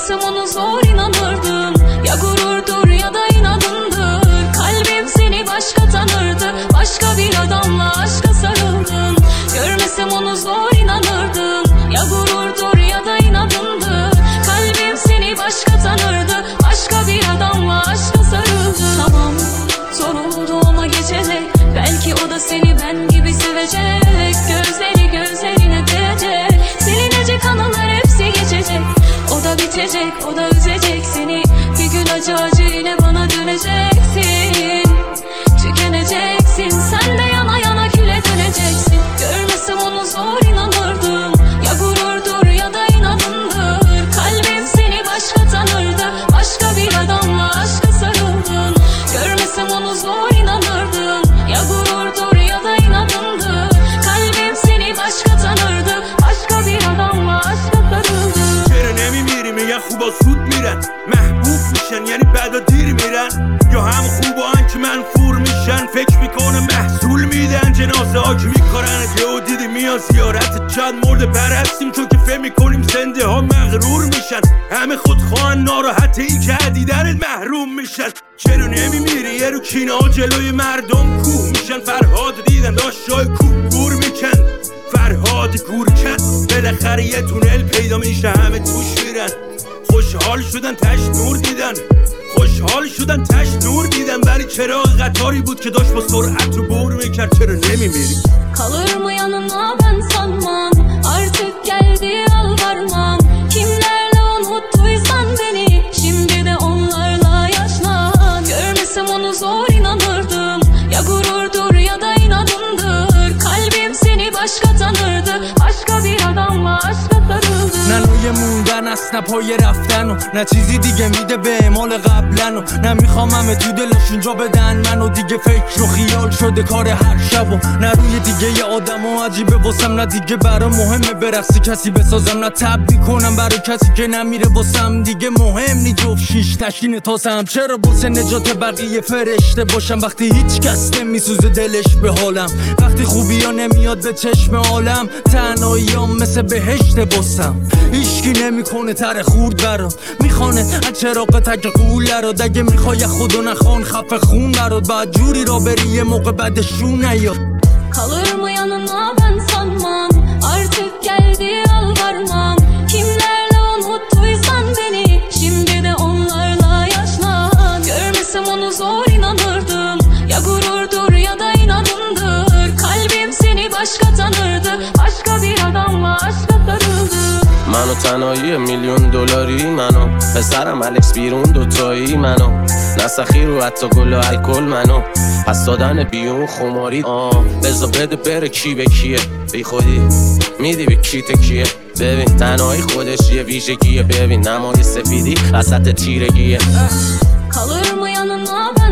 Görmesem onu zor inanırdım. Ya gururdur ya da inadındır. Kalbim seni başka tanırdı. Başka bir adamla aşka sarıldım. Görmesem onu zor inanırdım. Ya gururdur ya da inadındır. Kalbim seni başka tanırdı. Başka bir adamla aşka sarıldım. Tamam, zor oldu ama geçecek. Belki o da seni ben gibi sevecek. Gözleri gözlerine değecek. Silinecek anılar hepsi geçecek. O da bitecek, o da üzecek seni. Bir gün acı acı yine bana döneceksin. Tükeneceksin, sen de yana yana küle döneceksin. Görmesem onu zor inanırdım. Ya gururdur ya da inadındır. Kalbim seni başka tanırdı. Başka bir adamla aşka sarıldın. Görmesem onu zor inanırdım. Ya gururdur ya da inadındır. Kalbim seni başka tanırdı. Başka bir adamla aşka sarıldın. چرا نمیمیری میگن خوبا زود میرن محبوب میشن یعنی بعدا دیر میرن یا هم خوبا که منفور میشن فکر میکنه محصول میدن جنازه ها که میکارن یهو دیدی میان زیارت چند مرد پرستیم چون که فهم میکنیم زنده ها مغرور میشن همه خودخواهن ناراحته ای که دیدنت محروم میشن چرا نمیمیری یه رو کینه ها جلوی مردم کوه میشن فرهاد دیدن داشت جای کوه گور میکن فرهاد گور کن بالاخره یه تونل پیدا میشه همه توش میرن خوشحال شدن تش نور دیدن خوشحال شدن تش نور دیدن ولی چراغ قطاری بود که داشت با سرعت رو بور میکرد چرا نمیمیری Kalır mı yanına ben sanmam. Artık geldi yalvarmam. Kimlerle unuttuysan beni, şimdi de onlarla yaşlan. Görmesem onu zor inanırdım. Ya gururdur ya da inadındır. Kalbim seni başka tanırdı. Başka bir adamla aşka sarıldı. نه نوی موندن است نه پای رفتن و نه چیزی دیگه میده به اعمال قبلن و نه میخوام همه تو دلشون جا بدن منو دیگه فکر و خیال شده کار هر شب و نه روی دیگه یه آدم و عجیبه واسم نه دیگه برا مهمه برقصی کسی بسازم نه تب میکنم برای کسی که نمیره واسم دیگه مهم نی جفت شیش تشکین تاسم چرا واسه نجات بقیه فرشته باشم وقتی هیچ کس نمیسوزه دلش به حالم وقتی خوبی ها نمیاد به چشم عالم تنهاییام مثل بهشت باسم هیچکی نمیکنه تر خورد برا میخوانه از چراغ تک قوله رو دگه میخوای خودو نخوان خفه خون برات بعد جوری را بری یه موقع بعدشون نیاد Kalır mı yanına ben sanmam. Artık geldi yalvarmam. Kimlerle unuttuysan beni, şimdi de onlarla yaşlan. Görmesem onu zor inanırdım. Ya gururdur ya da inadındır. Kalbim seni başka tanırdı. Başka bir adamla aşka sarıldı. منو تنهایی میلیون دلاری منو پسرم الکس بیرون دوتایی منو نسخی رو حتی گل و الکل منو پس دادن بیون خماری بزا بده بره کی به کیه بی خودی میدی به کی تکیه ببین تنهایی خودش یه ویژگیه ببین نمای سفیدی وسط تیرگیه Kalır mı yanına ben